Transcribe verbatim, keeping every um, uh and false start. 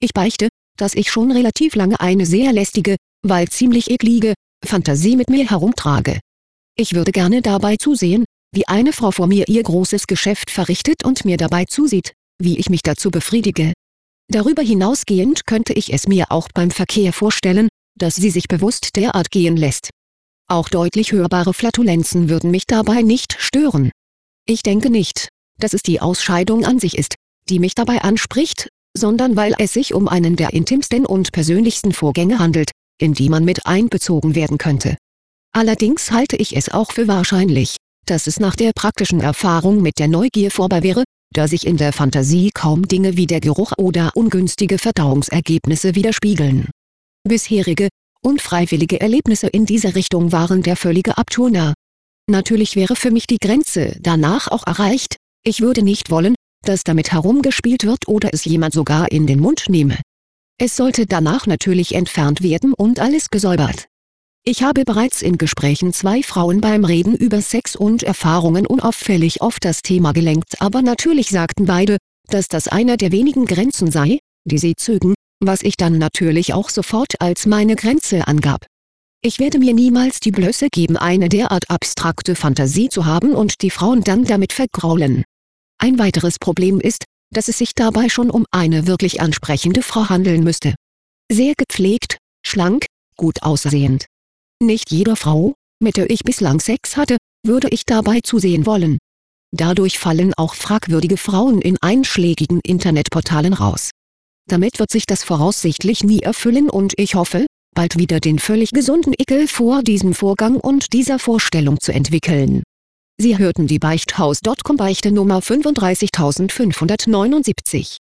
Ich beichte, dass ich schon relativ lange eine sehr lästige, weil ziemlich eklige, Fantasie mit mir herumtrage. Ich würde gerne dabei zusehen, wie eine Frau vor mir ihr großes Geschäft verrichtet und mir dabei zusieht, wie ich mich dazu befriedige. Darüber hinausgehend könnte ich es mir auch beim Verkehr vorstellen, dass sie sich bewusst derart gehen lässt. Auch deutlich hörbare Flatulenzen würden mich dabei nicht stören. Ich denke nicht, dass es die Ausscheidung an sich ist, die mich dabei anspricht, sondern weil es sich um einen der intimsten und persönlichsten Vorgänge handelt, in die man mit einbezogen werden könnte. Allerdings halte ich es auch für wahrscheinlich, dass es nach der praktischen Erfahrung mit der Neugier vorbei wäre, da sich in der Fantasie kaum Dinge wie der Geruch oder ungünstige Verdauungsergebnisse widerspiegeln. Bisherige, unfreiwillige Erlebnisse in dieser Richtung waren der völlige Abturner. Natürlich wäre für mich die Grenze danach auch erreicht, ich würde nicht wollen, dass damit herumgespielt wird oder es jemand sogar in den Mund nehme. Es sollte danach natürlich entfernt werden und alles gesäubert. Ich habe bereits in Gesprächen zwei Frauen beim Reden über Sex und Erfahrungen unauffällig auf das Thema gelenkt, aber natürlich sagten beide, dass das eine der wenigen Grenzen sei, die sie zögen, was ich dann natürlich auch sofort als meine Grenze angab. Ich werde mir niemals die Blöße geben, eine derart abstrakte Fantasie zu haben und die Frauen dann damit vergraulen. Ein weiteres Problem ist, dass es sich dabei schon um eine wirklich ansprechende Frau handeln müsste. Sehr gepflegt, schlank, gut aussehend. Nicht jeder Frau, mit der ich bislang Sex hatte, würde ich dabei zusehen wollen. Dadurch fallen auch fragwürdige Frauen in einschlägigen Internetportalen raus. Damit wird sich das voraussichtlich nie erfüllen und ich hoffe, bald wieder den völlig gesunden Ekel vor diesem Vorgang und dieser Vorstellung zu entwickeln. Sie hörten die Beichthaus Punkt com Beichte Nummer fünfunddreißigtausendfünfhundertneunundsiebzig.